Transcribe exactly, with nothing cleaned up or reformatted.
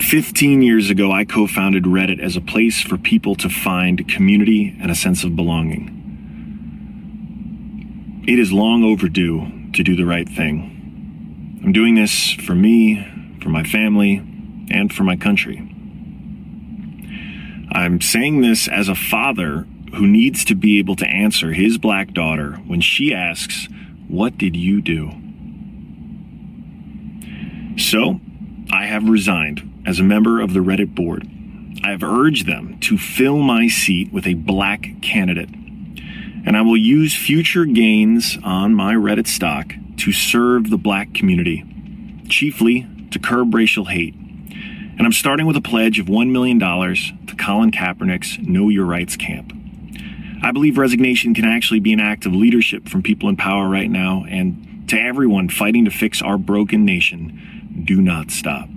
fifteen years ago, I co-founded Reddit as a place for people to find community and a sense of belonging. It is long overdue to do the right thing. I'm doing this for me, for my family, and for my country. I'm saying this as a father who needs to be able to answer his black daughter when she asks, "What did you do?" So, I have resigned as a member of the Reddit board. I have urged them to fill my seat with a black candidate, and I will use future gains on my Reddit stock to serve the black community, chiefly to curb racial hate. And I'm starting with a pledge of one million dollars to Colin Kaepernick's Know Your Rights camp. I believe resignation can actually be an act of leadership from people in power right now, and to everyone fighting to fix our broken nation, do not stop.